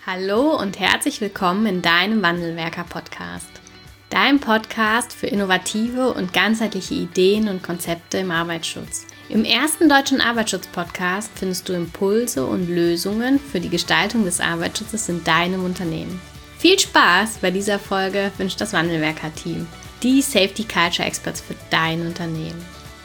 Hallo und herzlich willkommen in deinem Wandelwerker-Podcast. Dein Podcast für innovative und ganzheitliche Ideen und Konzepte im Arbeitsschutz. Im ersten deutschen Arbeitsschutz-Podcast findest du Impulse und Lösungen für die Gestaltung des Arbeitsschutzes in deinem Unternehmen. Viel Spaß bei dieser Folge wünscht das Wandelwerker-Team, die Safety Culture Experts für dein Unternehmen.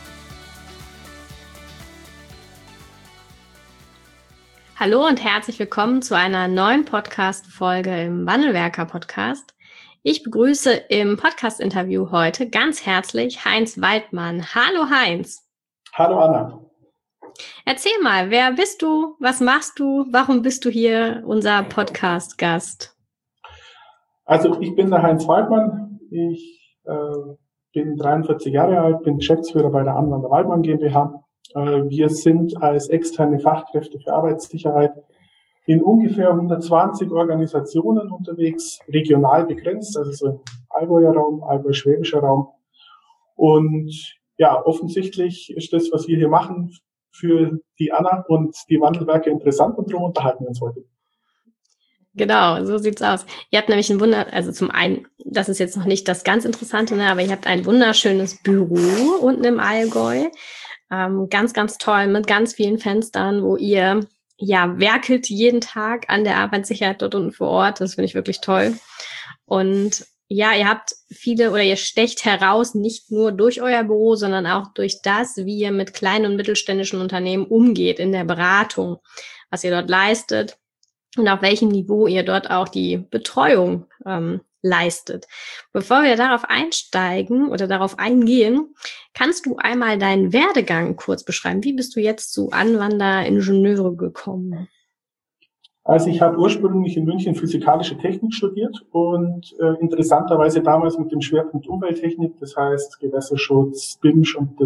Hallo und herzlich willkommen zu einer neuen Podcast-Folge im Wandelwerker-Podcast. Ich begrüße im Podcast-Interview heute ganz herzlich Heinz Waldmann. Hallo Heinz. Hallo Anna. Erzähl mal, wer bist du, was machst du, warum bist du hier unser Podcast-Gast? Also ich bin der Heinz Waldmann, ich bin 43 Jahre alt, bin Geschäftsführer bei der Anwender Waldmann GmbH. Wir sind als externe Fachkräfte für Arbeitssicherheit in ungefähr 120 Organisationen unterwegs, regional begrenzt, also so im Allgäuer Raum, Allgäu-Schwäbischer Raum. Und ja, offensichtlich ist das, was wir hier machen, für die Anna und die Wandelwerke interessant und darum unterhalten wir uns heute. Genau, so sieht's aus. Ihr habt nämlich also zum einen, das ist jetzt noch nicht das ganz Interessante, ne, aber ihr habt ein wunderschönes Büro unten im Allgäu. Ganz, ganz toll mit ganz vielen Fenstern, wo ihr werkelt jeden Tag an der Arbeitssicherheit dort unten vor Ort. Das finde ich wirklich toll. Und ja, ihr stecht heraus, nicht nur durch euer Büro, sondern auch durch das, wie ihr mit kleinen und mittelständischen Unternehmen umgeht in der Beratung, was ihr dort leistet und auf welchem Niveau ihr dort auch die Betreuung leistet. Bevor wir darauf einsteigen oder darauf eingehen, kannst du einmal deinen Werdegang kurz beschreiben? Wie bist du jetzt zu Anwender Ingenieure gekommen? Also ich habe ursprünglich in München physikalische Technik studiert und interessanterweise damals mit dem Schwerpunkt Umwelttechnik, das heißt Gewässerschutz, BIMSCH und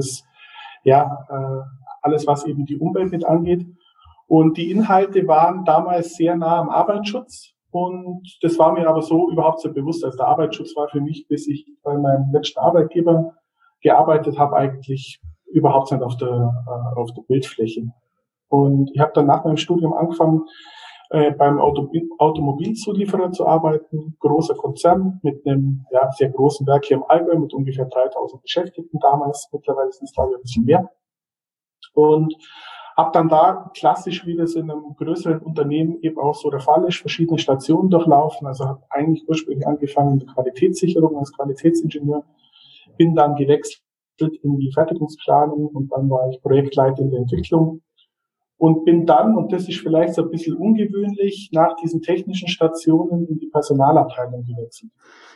alles, was eben die Umwelt mit angeht. Und die Inhalte waren damals sehr nah am Arbeitsschutz. Und das war mir aber so überhaupt so bewusst. Also der Arbeitsschutz war für mich, bis ich bei meinem letzten Arbeitgeber gearbeitet habe, eigentlich überhaupt nicht auf der Bildfläche. Und ich habe dann nach meinem Studium angefangen, beim Automobilzulieferer zu arbeiten. Großer Konzern mit einem sehr großen Werk hier im Allgäu mit ungefähr 3000 Beschäftigten damals. Mittlerweile sind es, glaube ich, ein bisschen mehr. Und habe dann da klassisch, wie das in einem größeren Unternehmen eben auch so der Fall ist, verschiedene Stationen durchlaufen. Also habe eigentlich ursprünglich angefangen mit Qualitätssicherung als Qualitätsingenieur, bin dann gewechselt in die Fertigungsplanung und dann war ich Projektleiter in der Entwicklung und bin dann, und das ist vielleicht so ein bisschen ungewöhnlich, nach diesen technischen Stationen in die Personalabteilung gewechselt.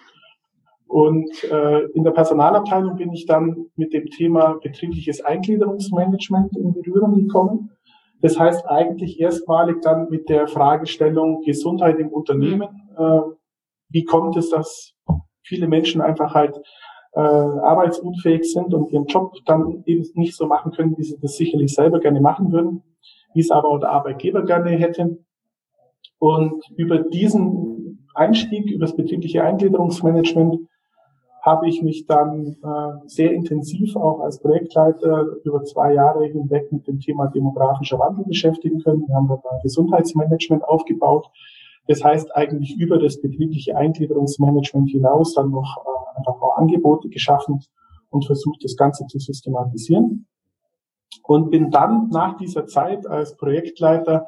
Und in der Personalabteilung bin ich dann mit dem Thema betriebliches Eingliederungsmanagement in Berührung gekommen. Das heißt eigentlich erstmalig dann mit der Fragestellung Gesundheit im Unternehmen. Wie kommt es, dass viele Menschen einfach halt arbeitsunfähig sind und ihren Job dann eben nicht so machen können, wie sie das sicherlich selber gerne machen würden, wie es aber auch der Arbeitgeber gerne hätte. Und über diesen Einstieg, über das betriebliche Eingliederungsmanagement, habe ich mich dann sehr intensiv auch als Projektleiter über 2 Jahre hinweg mit dem Thema demografischer Wandel beschäftigen können. Wir haben dort ein Gesundheitsmanagement aufgebaut. Das heißt eigentlich über das betriebliche Eingliederungsmanagement hinaus dann noch einfach auch Angebote geschaffen und versucht, das Ganze zu systematisieren. Und bin dann nach dieser Zeit als Projektleiter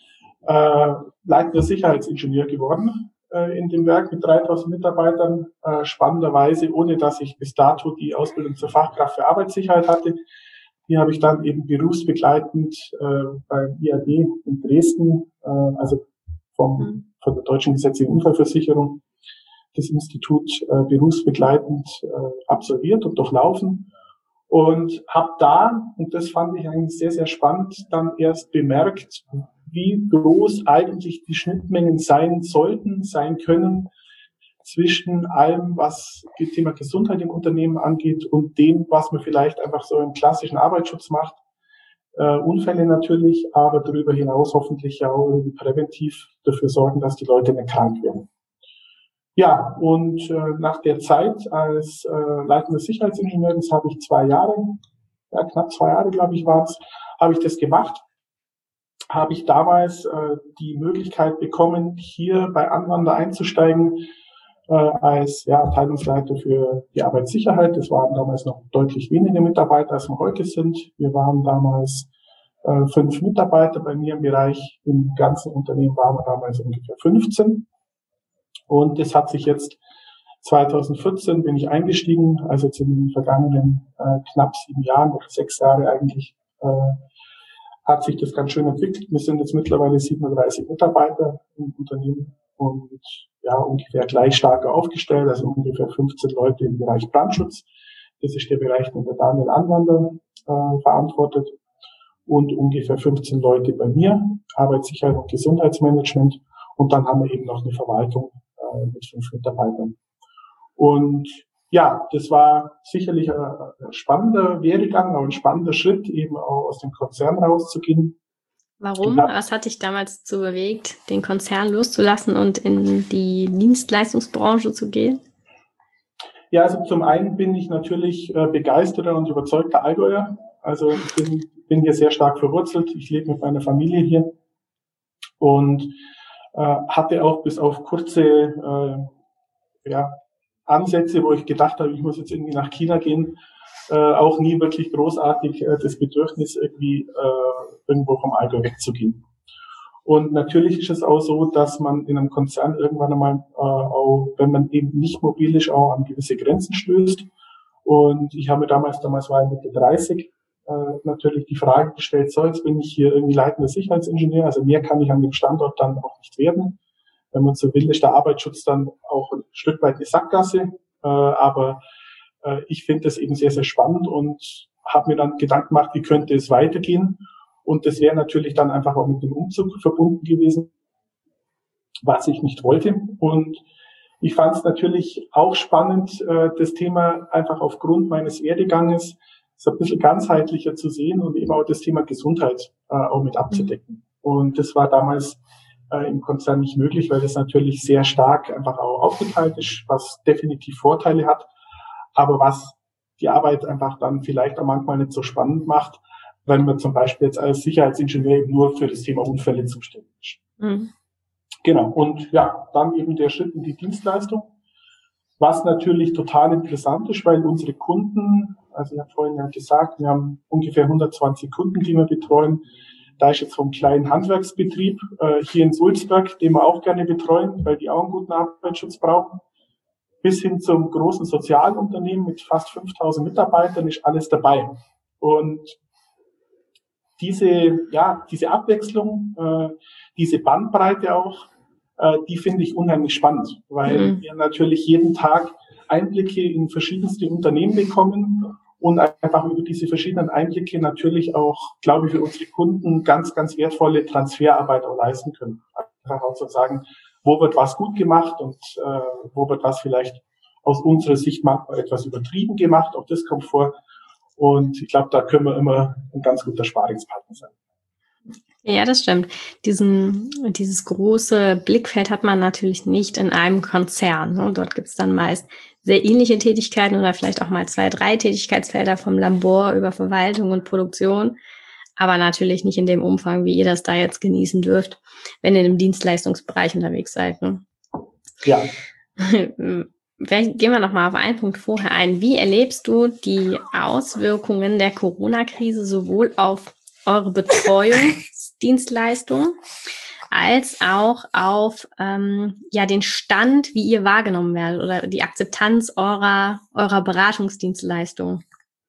leitender Sicherheitsingenieur geworden in dem Werk mit 3000 Mitarbeitern, spannenderweise, ohne dass ich bis dato die Ausbildung zur Fachkraft für Arbeitssicherheit hatte. Die habe ich dann eben berufsbegleitend beim IAD in Dresden, also von der Deutschen Gesetzlichen Unfallversicherung, das Institut berufsbegleitend absolviert und durchlaufen. Und habe da, und das fand ich eigentlich sehr, sehr spannend, dann erst bemerkt, wie groß eigentlich die Schnittmengen sein können zwischen allem, was das Thema Gesundheit im Unternehmen angeht und dem, was man vielleicht einfach so im klassischen Arbeitsschutz macht. Unfälle natürlich, aber darüber hinaus hoffentlich ja auch irgendwie präventiv dafür sorgen, dass die Leute nicht krank werden. Ja, und nach der Zeit als leitender Sicherheitsingenieur, das habe ich 2 Jahre, knapp 2 Jahre, glaube ich, war es, habe ich das gemacht. habe ich damals die Möglichkeit bekommen, hier bei Anwander einzusteigen als Abteilungsleiter für die Arbeitssicherheit. Das waren damals noch deutlich weniger Mitarbeiter, als wir heute sind. Wir waren damals 5 Mitarbeiter bei mir im Bereich. Im ganzen Unternehmen waren wir damals ungefähr 15. Und es hat sich jetzt 2014 bin ich eingestiegen, also jetzt in den vergangenen knapp 7 Jahren oder 6 Jahre eigentlich, hat sich das ganz schön entwickelt. Wir sind jetzt mittlerweile 37 Mitarbeiter im Unternehmen und ungefähr gleich stark aufgestellt, also ungefähr 15 Leute im Bereich Brandschutz. Das ist der Bereich, den der Daniel Anwander verantwortet. Und ungefähr 15 Leute bei mir, Arbeitssicherheit und Gesundheitsmanagement. Und dann haben wir eben noch eine Verwaltung mit 5 Mitarbeitern. Und ja, das war sicherlich ein spannender Werdegang, aber ein spannender Schritt, eben auch aus dem Konzern rauszugehen. Warum? Was hat dich damals dazu bewegt, den Konzern loszulassen und in die Dienstleistungsbranche zu gehen? Ja, also zum einen bin ich natürlich begeisterter und überzeugter Allgäuer. Also ich bin hier sehr stark verwurzelt. Ich lebe mit meiner Familie hier und hatte auch bis auf kurze Ansätze, wo ich gedacht habe, ich muss jetzt irgendwie nach China gehen, auch nie wirklich großartig das Bedürfnis, irgendwie irgendwo vom Allgäu wegzugehen. Und natürlich ist es auch so, dass man in einem Konzern irgendwann einmal, auch wenn man eben nicht mobil ist, auch an gewisse Grenzen stößt. Und ich habe mir damals war ich Mitte 30, natürlich die Frage gestellt, so, jetzt bin ich hier irgendwie leitender Sicherheitsingenieur, also mehr kann ich an dem Standort dann auch nicht werden. Wenn man so will, ist der Arbeitsschutz dann auch ein Stück weit eine Sackgasse. Aber ich finde das eben sehr, sehr spannend und habe mir dann Gedanken gemacht, wie könnte es weitergehen. Und das wäre natürlich dann einfach auch mit dem Umzug verbunden gewesen, was ich nicht wollte. Und ich fand es natürlich auch spannend, das Thema einfach aufgrund meines Werdeganges so ein bisschen ganzheitlicher zu sehen und eben auch das Thema Gesundheit auch mit abzudecken. Und das war damals im Konzern nicht möglich, weil das natürlich sehr stark einfach auch aufgeteilt ist, was definitiv Vorteile hat, aber was die Arbeit einfach dann vielleicht auch manchmal nicht so spannend macht, wenn man zum Beispiel jetzt als Sicherheitsingenieur eben nur für das Thema Unfälle zuständig ist. Mhm. Genau, und ja, dann eben der Schritt in die Dienstleistung, was natürlich total interessant ist, weil unsere Kunden, also ich habe vorhin ja gesagt, wir haben ungefähr 120 Kunden, die wir betreuen. Da ist jetzt vom kleinen Handwerksbetrieb hier in Sulzberg, den wir auch gerne betreuen, weil die auch einen guten Arbeitsschutz brauchen, bis hin zum großen Sozialunternehmen mit fast 5.000 Mitarbeitern ist alles dabei. Und diese Abwechslung, diese Bandbreite auch, die finde ich unheimlich spannend, weil wir natürlich jeden Tag Einblicke in verschiedenste Unternehmen bekommen und einfach über diese verschiedenen Einblicke natürlich auch, glaube ich, für unsere Kunden ganz, ganz wertvolle Transferarbeit auch leisten können. Einfach auch zu sagen, wo wird was gut gemacht und wo wird was vielleicht aus unserer Sicht manchmal etwas übertrieben gemacht. Auch das kommt vor. Und ich glaube, da können wir immer ein ganz guter Sparingspartner sein. Ja, das stimmt. Dieses große Blickfeld hat man natürlich nicht in einem Konzern. Ne? Dort gibt es dann meist sehr ähnliche Tätigkeiten oder vielleicht auch mal 2, 3 Tätigkeitsfelder vom Labor über Verwaltung und Produktion, aber natürlich nicht in dem Umfang, wie ihr das da jetzt genießen dürft, wenn ihr im Dienstleistungsbereich unterwegs seid. Ne? Ja. Gehen wir nochmal auf einen Punkt vorher ein. Wie erlebst du die Auswirkungen der Corona-Krise sowohl auf eure Betreuungsdienstleistung als auch auf den Stand, wie ihr wahrgenommen werdet oder die Akzeptanz eurer Beratungsdienstleistung?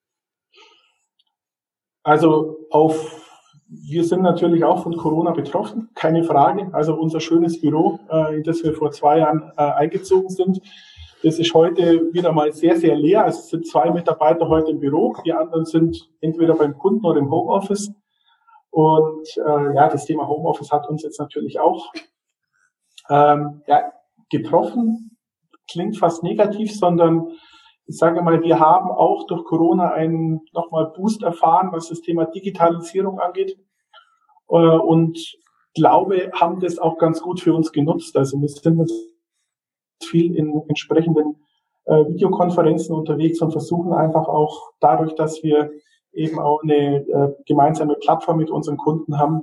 Also wir sind natürlich auch von Corona betroffen, keine Frage. Also unser schönes Büro, in das wir vor 2 Jahren eingezogen sind, das ist heute wieder mal sehr, sehr leer. Also es sind 2 Mitarbeiter heute im Büro, die anderen sind entweder beim Kunden oder im Homeoffice. Und das Thema Homeoffice hat uns jetzt natürlich auch getroffen. Klingt fast negativ, sondern ich sage mal, wir haben auch durch Corona einen nochmal Boost erfahren, was das Thema Digitalisierung angeht. Und glaube, haben das auch ganz gut für uns genutzt. Also wir sind jetzt viel in entsprechenden Videokonferenzen unterwegs und versuchen einfach auch dadurch, dass wir eben auch eine gemeinsame Plattform mit unseren Kunden haben,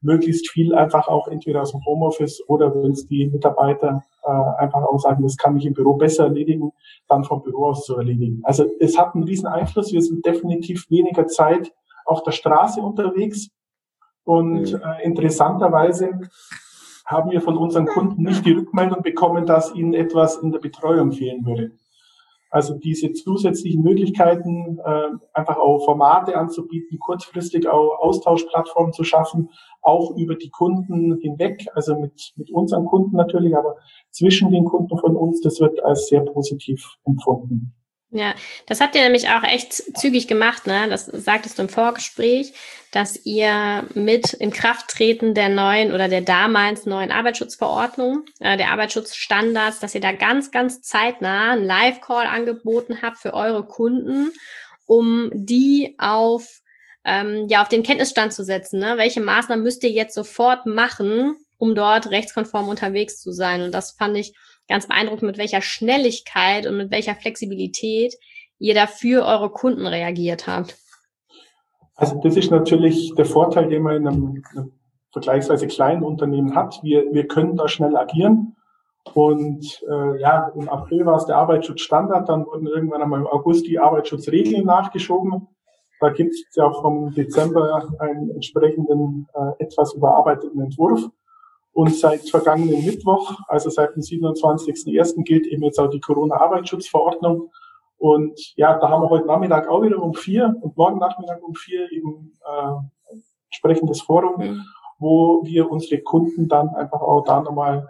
möglichst viel einfach auch entweder aus dem Homeoffice oder wenn es die Mitarbeiter einfach auch sagen, das kann ich im Büro besser erledigen, dann vom Büro aus zu erledigen. Also es hat einen riesen Einfluss. Wir sind definitiv weniger Zeit auf der Straße unterwegs und interessanterweise haben wir von unseren Kunden nicht die Rückmeldung bekommen, dass ihnen etwas in der Betreuung fehlen würde. Also diese zusätzlichen Möglichkeiten, einfach auch Formate anzubieten, kurzfristig auch Austauschplattformen zu schaffen, auch über die Kunden hinweg, also mit unseren Kunden natürlich, aber zwischen den Kunden von uns, das wird als sehr positiv empfunden. Ja, das habt ihr nämlich auch echt zügig gemacht, ne? Das sagtest du im Vorgespräch, dass ihr mit Inkrafttreten der neuen oder der damals neuen Arbeitsschutzverordnung, der Arbeitsschutzstandards, dass ihr da ganz, ganz zeitnah einen Live-Call angeboten habt für eure Kunden, um die auf den Kenntnisstand zu setzen, ne? Welche Maßnahmen müsst ihr jetzt sofort machen, um dort rechtskonform unterwegs zu sein? Und das fand ich ganz beeindruckend, mit welcher Schnelligkeit und mit welcher Flexibilität ihr dafür eure Kunden reagiert habt. Also das ist natürlich der Vorteil, den man in einem vergleichsweise kleinen Unternehmen hat. Wir können da schnell agieren. Und im April war es der Arbeitsschutzstandard, dann wurden irgendwann einmal im August die Arbeitsschutzregeln nachgeschoben. Da gibt es ja vom Dezember einen entsprechenden etwas überarbeiteten Entwurf. Und seit vergangenen Mittwoch, also seit dem 27.01. gilt eben jetzt auch die Corona-Arbeitsschutzverordnung. Und ja, da haben wir heute Nachmittag auch wieder um 4 und morgen Nachmittag um 4 eben entsprechendes Forum, wo wir unsere Kunden dann einfach auch da nochmal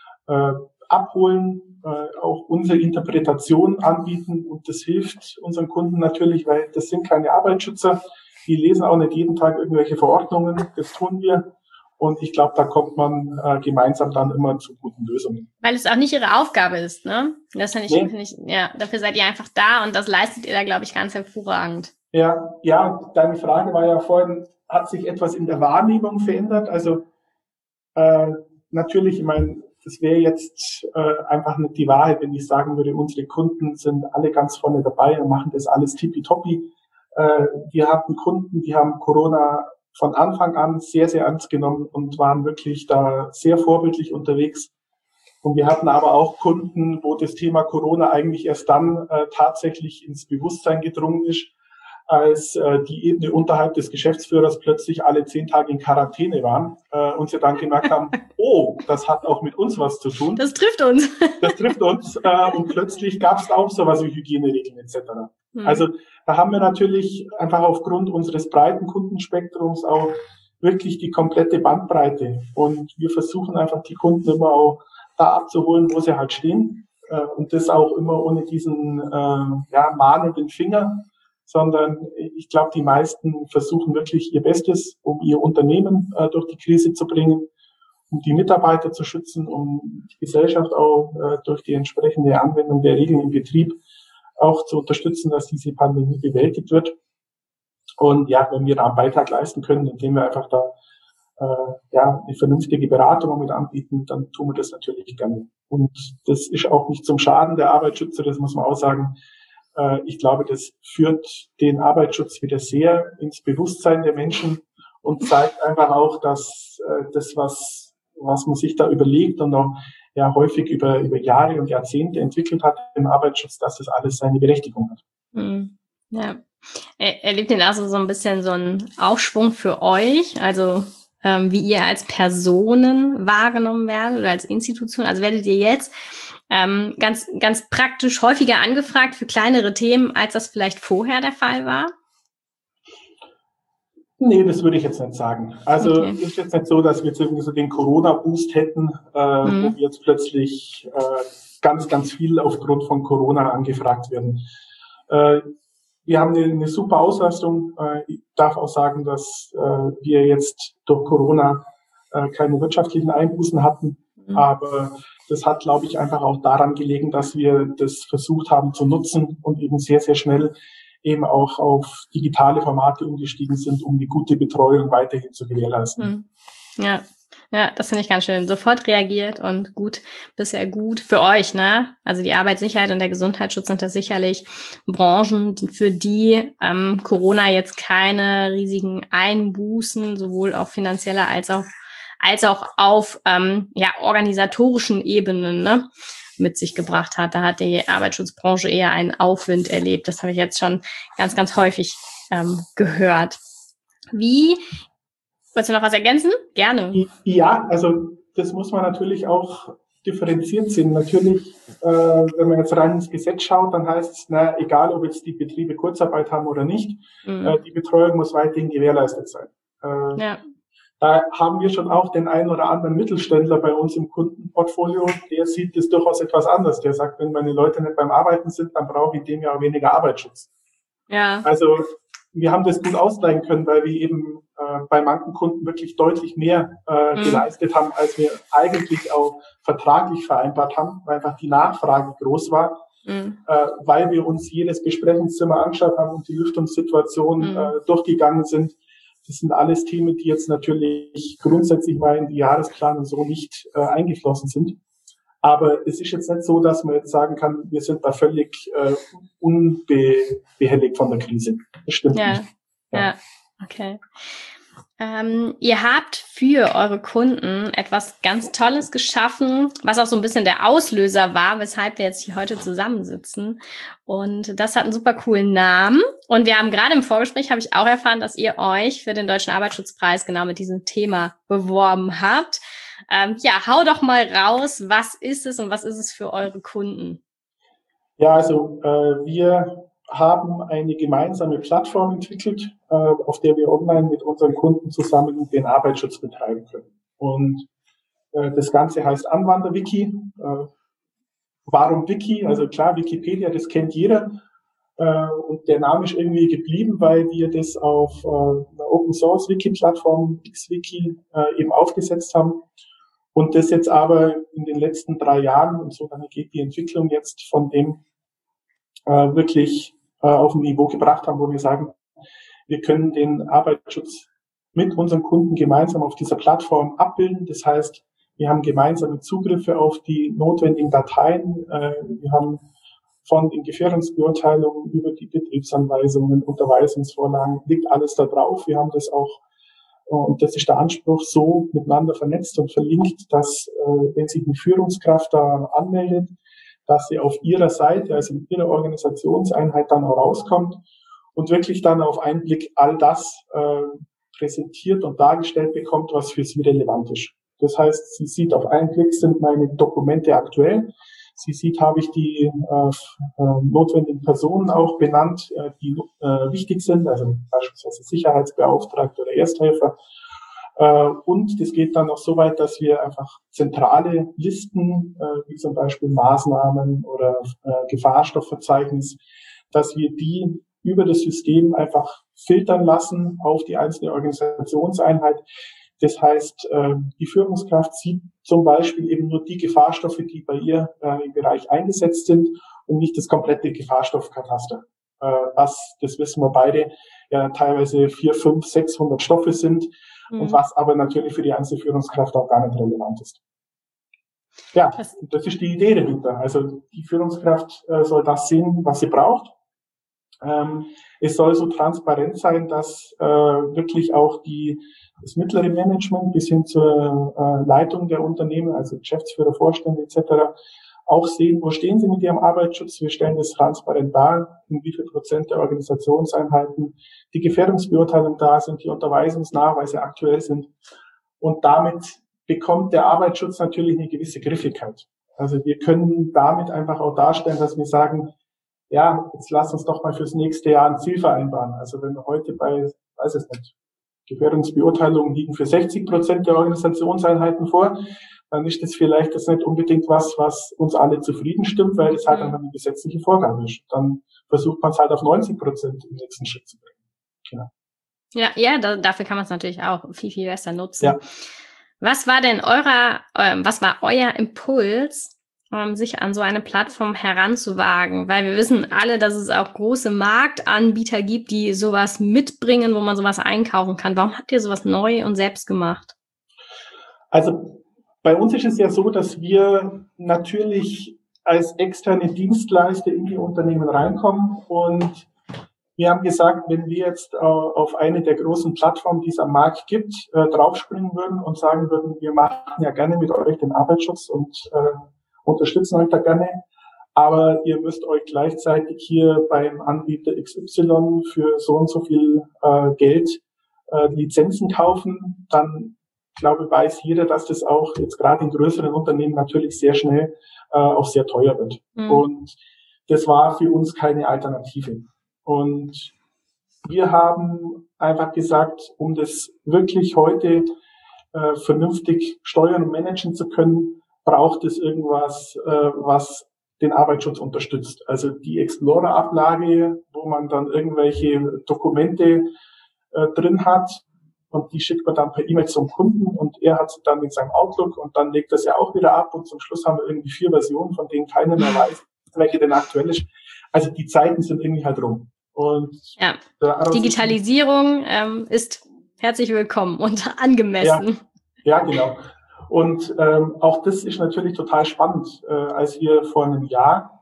abholen, auch unsere Interpretation anbieten. Und das hilft unseren Kunden natürlich, weil das sind keine Arbeitsschützer. Die lesen auch nicht jeden Tag irgendwelche Verordnungen. Das tun wir. Und ich glaube, da kommt man gemeinsam dann immer zu guten Lösungen. Weil es auch nicht ihre Aufgabe ist, ne? Das finde ich, dafür seid ihr einfach da und das leistet ihr da, glaube ich, ganz hervorragend. Ja, deine Frage war ja vorhin, hat sich etwas in der Wahrnehmung verändert? Also natürlich, ich meine, das wäre jetzt einfach nicht die Wahrheit, wenn ich sagen würde, unsere Kunden sind alle ganz vorne dabei und machen das alles tippitoppi. Wir hatten Kunden, die haben Corona von Anfang an sehr, sehr ernst genommen und waren wirklich da sehr vorbildlich unterwegs. Und wir hatten aber auch Kunden, wo das Thema Corona eigentlich erst dann tatsächlich ins Bewusstsein gedrungen ist, als die Ebene unterhalb des Geschäftsführers plötzlich alle 10 Tage in Quarantäne waren und sie dann gemerkt haben, oh, das hat auch mit uns was zu tun. Das trifft uns. Das trifft uns. Und plötzlich gab es auch sowas wie Hygieneregeln etc. Also da haben wir natürlich einfach aufgrund unseres breiten Kundenspektrums auch wirklich die komplette Bandbreite. Und wir versuchen einfach die Kunden immer auch da abzuholen, wo sie halt stehen. Und das auch immer ohne diesen mahnenden Finger, sondern ich glaube, die meisten versuchen wirklich ihr Bestes, um ihr Unternehmen durch die Krise zu bringen, um die Mitarbeiter zu schützen, um die Gesellschaft auch durch die entsprechende Anwendung der Regeln im Betrieb auch zu unterstützen, dass diese Pandemie bewältigt wird. Und ja, wenn wir da einen Beitrag leisten können, indem wir einfach da eine vernünftige Beratung mit anbieten, dann tun wir das natürlich gerne. Und das ist auch nicht zum Schaden der Arbeitsschützer, das muss man auch sagen. Ich glaube, das führt den Arbeitsschutz wieder sehr ins Bewusstsein der Menschen und zeigt einfach auch, dass das, was man sich da überlegt und auch häufig über Jahre und Jahrzehnte entwickelt hat im Arbeitsschutz, dass das alles seine Berechtigung hat. Ja. Erlebt ihr da so ein bisschen so einen Aufschwung für euch? Also wie ihr als Personen wahrgenommen werdet oder als Institution? Also werdet ihr jetzt ganz, ganz praktisch häufiger angefragt für kleinere Themen, als das vielleicht vorher der Fall war? Nee, das würde ich jetzt nicht sagen. Also ist jetzt nicht so, dass wir jetzt irgendwie so den Corona-Boost hätten, wo wir jetzt plötzlich ganz, ganz viel aufgrund von Corona angefragt werden. Wir haben eine super Auslastung. Ich darf auch sagen, dass wir jetzt durch Corona keine wirtschaftlichen Einbußen hatten. Aber das hat, glaube ich, einfach auch daran gelegen, dass wir das versucht haben zu nutzen und eben sehr, sehr schnell eben auch auf digitale Formate umgestiegen sind, um die gute Betreuung weiterhin zu gewährleisten. Ja, Ja, das finde ich ganz schön. Sofort reagiert und gut, bisher gut für euch, ne? Also die Arbeitssicherheit und der Gesundheitsschutz sind das sicherlich Branchen, für die Corona jetzt keine riesigen Einbußen, sowohl auf finanzieller als auch auf organisatorischen Ebenen, ne, mit sich gebracht hat. Da hat die Arbeitsschutzbranche eher einen Aufwind erlebt. Das habe ich jetzt schon ganz, ganz häufig gehört. Wolltest du noch was ergänzen? Gerne. Ja, also das muss man natürlich auch differenziert sehen. Natürlich, wenn man jetzt rein ins Gesetz schaut, dann heißt es, egal ob jetzt die Betriebe Kurzarbeit haben oder nicht, die Betreuung muss weiterhin gewährleistet sein. Ja. Da haben wir schon auch den einen oder anderen Mittelständler bei uns im Kundenportfolio, der sieht das durchaus etwas anders. Der sagt, wenn meine Leute nicht beim Arbeiten sind, dann brauche ich dem ja weniger Arbeitsschutz. Ja. Also wir haben das gut ausgleichen können, weil wir eben bei manchen Kunden wirklich deutlich mehr geleistet haben, als wir eigentlich auch vertraglich vereinbart haben, weil einfach die Nachfrage groß war, weil wir uns jedes Besprechungszimmer angeschaut haben und die Lüftungssituation durchgegangen sind. Das sind alles Themen, die jetzt natürlich grundsätzlich mal in die Jahresplanung so nicht eingeflossen sind. Aber es ist jetzt nicht so, dass man jetzt sagen kann, wir sind da völlig unbehelligt von der Krise. Das stimmt nicht. Ja, okay. Ihr habt für eure Kunden etwas ganz Tolles geschaffen, was auch so ein bisschen der Auslöser war, weshalb wir jetzt hier heute zusammensitzen. Und das hat einen super coolen Namen. Und wir haben gerade im Vorgespräch, habe ich auch erfahren, dass ihr euch für den Deutschen Arbeitsschutzpreis genau mit diesem Thema beworben habt. Hau doch mal raus, was ist es und was ist es für eure Kunden? Ja, also wir haben eine gemeinsame Plattform entwickelt, auf der wir online mit unseren Kunden zusammen den Arbeitsschutz betreiben können. Und das Ganze heißt Anwanderwiki. Warum Wiki? Also klar, Wikipedia, das kennt jeder. Und der Name ist irgendwie geblieben, weil wir das auf einer Open-Source-Wiki-Plattform XWiki eben aufgesetzt haben. Und das jetzt aber in den letzten 3 Jahren, und so lange geht die Entwicklung jetzt, von dem wirklich auf ein Niveau gebracht haben, wo wir sagen, wir können den Arbeitsschutz mit unseren Kunden gemeinsam auf dieser Plattform abbilden. Das heißt, wir haben gemeinsame Zugriffe auf die notwendigen Dateien. Wir haben von den Gefährdungsbeurteilungen über die Betriebsanweisungen, Unterweisungsvorlagen, liegt alles da drauf. Wir haben das auch, und das ist der Anspruch, so miteinander vernetzt und verlinkt, dass, wenn sich eine Führungskraft da anmeldet, dass sie auf ihrer Seite, also in ihrer Organisationseinheit dann auch rauskommt und wirklich dann auf einen Blick all das präsentiert und dargestellt bekommt, was für sie relevant ist. Das heißt, sie sieht auf einen Blick, sind meine Dokumente aktuell. Sie sieht, habe ich die notwendigen Personen auch benannt, die wichtig sind, also beispielsweise Sicherheitsbeauftragte oder Ersthelfer. Und das geht dann noch so weit, dass wir einfach zentrale Listen, wie zum Beispiel Maßnahmen oder Gefahrstoffverzeichnis, dass wir die über das System einfach filtern lassen auf die einzelne Organisationseinheit. Das heißt, die Führungskraft sieht zum Beispiel eben nur die Gefahrstoffe, die bei ihr im Bereich eingesetzt sind und nicht das komplette Gefahrstoffkataster. Das wissen wir beide, ja teilweise 400, 500, 600 Stoffe sind und was aber natürlich für die einzelne Führungskraft auch gar nicht relevant ist. Ja, das ist die Idee dahinter. Also die Führungskraft soll das sehen, was sie braucht. Es soll so transparent sein, dass wirklich auch das mittlere Management bis hin zur Leitung der Unternehmen, also Geschäftsführer, Vorstände etc., auch sehen, wo stehen sie mit ihrem Arbeitsschutz. Wir stellen das transparent dar, in wie viel Prozent der Organisationseinheiten die Gefährdungsbeurteilung da sind, die Unterweisungsnachweise aktuell sind. Und damit bekommt der Arbeitsschutz natürlich eine gewisse Griffigkeit. Also wir können damit einfach auch darstellen, dass wir sagen, ja, jetzt lass uns doch mal fürs nächste Jahr ein Ziel vereinbaren. Also wenn wir heute bei, weiß es nicht, Gefährdungsbeurteilungen liegen für 60% der Organisationseinheiten vor, dann ist das vielleicht jetzt nicht unbedingt was uns alle zufrieden stimmt, weil das halt einfach eine gesetzliche Vorgabe ist. Dann versucht man es halt auf 90% im nächsten Schritt zu bringen. Genau. Ja, dafür kann man es natürlich auch viel, viel besser nutzen. Ja. Was war denn was war euer Impuls, sich an so eine Plattform heranzuwagen? Weil wir wissen alle, dass es auch große Marktanbieter gibt, die sowas mitbringen, wo man sowas einkaufen kann. Warum habt ihr sowas neu und selbst gemacht? Also bei uns ist es ja so, dass wir natürlich als externe Dienstleister in die Unternehmen reinkommen und wir haben gesagt, wenn wir jetzt auf eine der großen Plattformen, die es am Markt gibt, draufspringen würden und sagen würden, wir machen ja gerne mit euch den Arbeitsschutz und unterstützen euch da gerne, aber ihr müsst euch gleichzeitig hier beim Anbieter XY für so und so viel Geld Lizenzen kaufen, dann glaube, weiß jeder, dass das auch jetzt gerade in größeren Unternehmen natürlich sehr schnell auch sehr teuer wird. Und das war für uns keine Alternative. Und wir haben einfach gesagt, um das wirklich heute vernünftig steuern und managen zu können, braucht es irgendwas, was den Arbeitsschutz unterstützt. Also die Explorer-Ablage, wo man dann irgendwelche Dokumente drin hat und die schickt man dann per E-Mail zum Kunden und er hat sie dann in seinem Outlook und dann legt das ja auch wieder ab und zum Schluss haben wir irgendwie 4 Versionen, von denen keiner mehr weiß, welche denn aktuell ist. Also die Zeiten sind irgendwie halt rum. Und ja, Digitalisierung ist herzlich willkommen und angemessen. Ja, genau. Und auch das ist natürlich total spannend. Als wir vor einem Jahr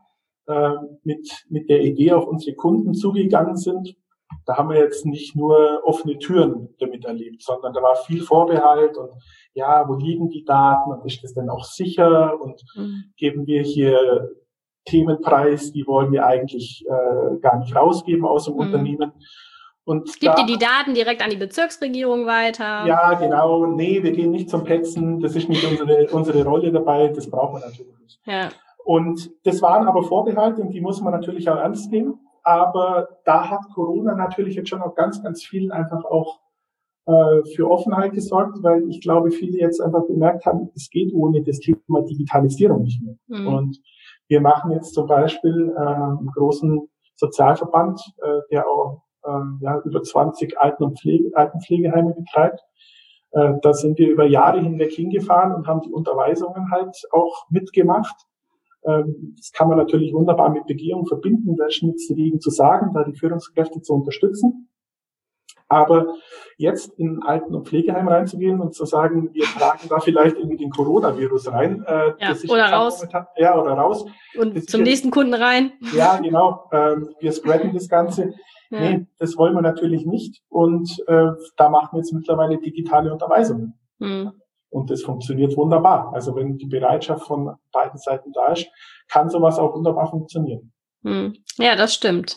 mit der Idee auf unsere Kunden zugegangen sind, da haben wir jetzt nicht nur offene Türen damit erlebt, sondern da war viel Vorbehalt und ja, wo liegen die Daten und ist das denn auch sicher und geben wir hier Themenpreis, die wollen wir eigentlich gar nicht rausgeben aus dem Unternehmen. Und gibt ihr die Daten direkt an die Bezirksregierung weiter? Ja, genau. Nee, wir gehen nicht zum Petzen. Das ist nicht unsere Rolle dabei. Das brauchen wir natürlich nicht. Ja. Und das waren aber Vorbehalte und die muss man natürlich auch ernst nehmen. Aber da hat Corona natürlich jetzt schon auch ganz, ganz viel einfach auch für Offenheit gesorgt, weil ich glaube, viele jetzt einfach bemerkt haben, es geht ohne das Thema Digitalisierung nicht mehr. Und wir machen jetzt zum Beispiel einen großen Sozialverband, der auch über 20 Altenpflegeheime betreibt. Da sind wir über Jahre hinweg hingefahren und haben die Unterweisungen halt auch mitgemacht. Das kann man natürlich wunderbar mit Begehung verbinden, da ist nichts dagegen zu sagen, da die Führungskräfte zu unterstützen. Aber jetzt in Alten- und Pflegeheim reinzugehen und zu sagen, wir tragen da vielleicht irgendwie den Coronavirus rein. Das ist oder raus. Momentan, ja, oder raus. Und zum nächsten Kunden rein. Ja, genau. Wir spreaden das Ganze. Ja. Nee, das wollen wir natürlich nicht. Und da machen wir jetzt mittlerweile digitale Unterweisungen. Und das funktioniert wunderbar. Also wenn die Bereitschaft von beiden Seiten da ist, kann sowas auch wunderbar funktionieren. Ja, das stimmt.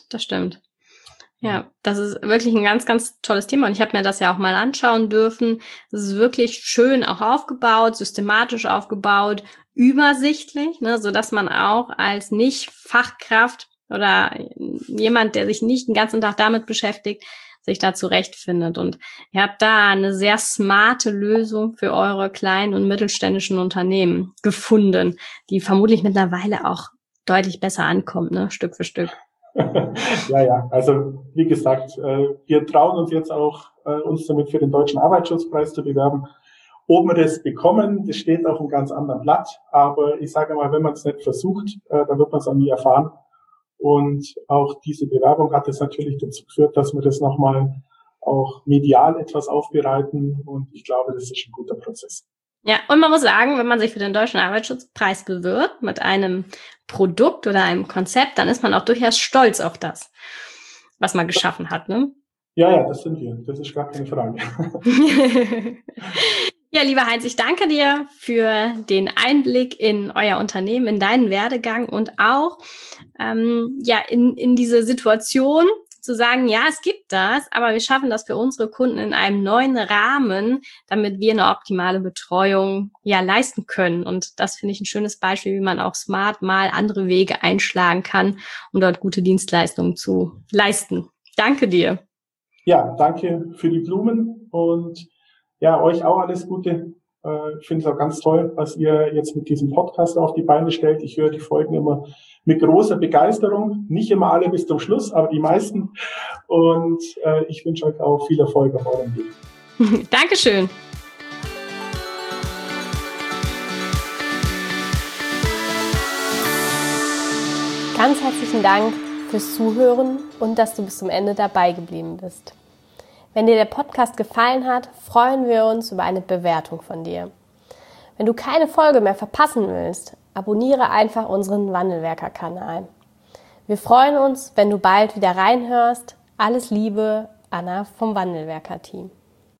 Ja, das ist wirklich ein ganz, ganz tolles Thema und ich habe mir das ja auch mal anschauen dürfen. Es ist wirklich schön auch aufgebaut, systematisch aufgebaut, übersichtlich, ne, so dass man auch als Nicht-Fachkraft oder jemand, der sich nicht den ganzen Tag damit beschäftigt, sich da zurechtfindet. Und ihr habt da eine sehr smarte Lösung für eure kleinen und mittelständischen Unternehmen gefunden, die vermutlich mittlerweile auch deutlich besser ankommt, ne, Stück für Stück. Ja, also wie gesagt, wir trauen uns jetzt auch, uns damit für den Deutschen Arbeitsschutzpreis zu bewerben. Ob wir das bekommen, das steht auf einem ganz anderen Blatt. Aber ich sage mal, wenn man es nicht versucht, dann wird man es auch nie erfahren. Und auch diese Bewerbung hat es natürlich dazu geführt, dass wir das nochmal auch medial etwas aufbereiten. Und ich glaube, das ist ein guter Prozess. Ja, und man muss sagen, wenn man sich für den Deutschen Arbeitsschutzpreis bewirbt mit einem Produkt oder einem Konzept, dann ist man auch durchaus stolz auf das, was man geschaffen hat, ne? Ja, das sind wir. Das ist gar keine Frage. Ja, lieber Heinz, ich danke dir für den Einblick in euer Unternehmen, in deinen Werdegang und auch in diese Situation zu sagen, ja, es gibt das, aber wir schaffen das für unsere Kunden in einem neuen Rahmen, damit wir eine optimale Betreuung leisten können. Und das finde ich ein schönes Beispiel, wie man auch smart mal andere Wege einschlagen kann, um dort gute Dienstleistungen zu leisten. Danke dir. Ja, danke für die Blumen und ja, euch auch alles Gute. Ich finde es auch ganz toll, was ihr jetzt mit diesem Podcast auf die Beine stellt. Ich höre die Folgen immer mit großer Begeisterung. Nicht immer alle bis zum Schluss, aber die meisten. Und ich wünsche euch auch viel Erfolg auf eurem Weg. Dankeschön. Ganz herzlichen Dank fürs Zuhören und dass du bis zum Ende dabei geblieben bist. Wenn dir der Podcast gefallen hat, freuen wir uns über eine Bewertung von dir. Wenn du keine Folge mehr verpassen willst, abonniere einfach unseren Wandelwerker-Kanal. Wir freuen uns, wenn du bald wieder reinhörst. Alles Liebe, Anna vom Wandelwerker-Team.